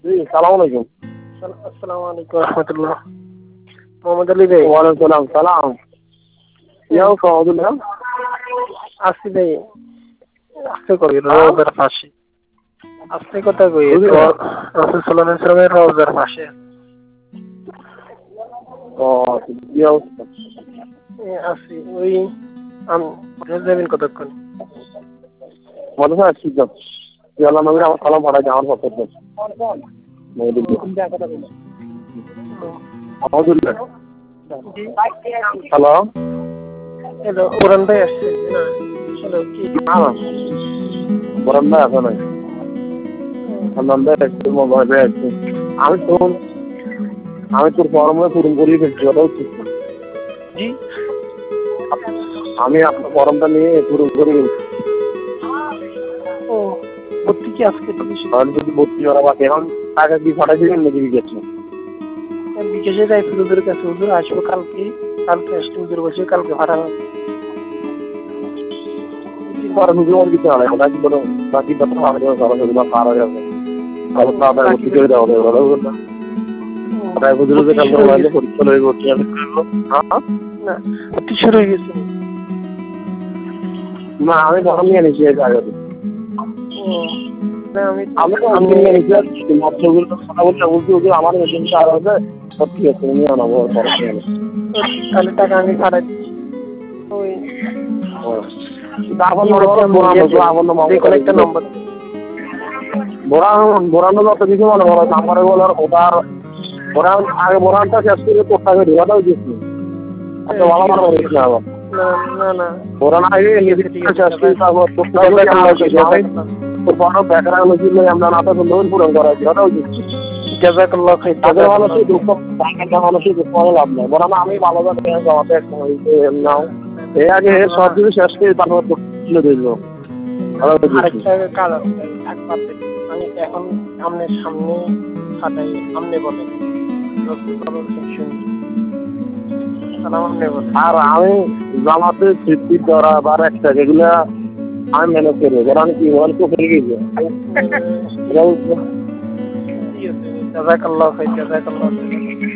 জি সালাম আলাইকুম। আসসালামু আলাইকুম রহমতুল্লাহ। মোহাম্মদ আলী ভাই। ওয়ালাইকুম সালাম। ইয়াও সহদুল্লাহ আসছি ভাই, আসতে করি রোজার পাশে। আসতে কথা কই রাসূল সাল্লাল্লাহু আলাইহি ওয়াসাল্লামের রোজার পাশে। ও ইয়াও আসি ওই আমি যাবেন কতক্ষণ? মনে হয় আসছি তো। ইয়াল্লাহ নবীর আমার সালাম পাঠাই আমার পক্ষ থেকে। আলহামদুলিল্লাহ। হ্যালো হ্যালো, কোরআন ভাই আসছে না? হ্যালো কি? বরান ভাই আছে নাই? আমি তোর ফর্মে পূরণ করিয়ে ফেলছি, ওটা হচ্ছে জি, আমি আপনার ফর্মটা নিয়ে পূরণ করে ফেলছি। ও ভর্তি কি আজকে যদি ভর্তি করা বাকি এখন টাকা কি ফাটাই দিবেন নাকি বিকেছে? বিকেশে যাই হুজুরের কাছে, হুজুর আসবো কালকে। কালকে আসলে হুজুর বসে কালকে পাঠানো। হুজুর কিছু হয় না, বাকি কথা আমাদের সরাসরি বা পারা যাবে। তাড়াতাড়ি ভর্তি করে দেওয়া হবে না। তাই হুজুর যে কালকে মোবাইলে পরীক্ষা লয়ে ভর্তি আমি করবো। না ভর্তি শুরু হয়ে গেছে। না আমি ফর্ম নিয়ে নিয়েছি এই জায়গাতে। আমি নিয়ে নিয়েছি মৎস্যগুলো কথা বলছি হুজুর আমার মেশিনটা আর হবে সব ঠিক আছে নিয়ে আনাবো তাহলে টাকা আমি পাঠাই দিচ্ছি। ওই বোরানো যত কিছু মনে করো নাম্বারে বলার ওটার বোরান আগে বোরানটা শেষ করে তোরটাকে ঢোকাটাও দিচ্ছি। আচ্ছা ভালো মনে করিস না আবার না বোরান আগে শেষ করে তারপর তোর বড় ব্যাকগ্রাউন্ড ছিল আমরা নাটা লোন পূরণ করা হয়েছে ওটাও দিচ্ছি। জাযাকাল্লাহু খাইর। তাদের মানুষই দুঃখ মানুষই দুঃখ লাভ নেই বরং আমি ভালোভাবে জমাতে এক সময় নাও এই আগে সব কিছু শেষ করে তারপর তুলে দিল। আরেকটা কাজ আছে, আমি এখন সামনে ফাটাই সামনে বলে আর আমি জামাতে স্বীকৃতি ধরা বা একটা যেগুলা আমি ম্যানেজ করি এবার আমি কি বল তো ফেলে গেছি। জাযাকাল্লাহু খাইর।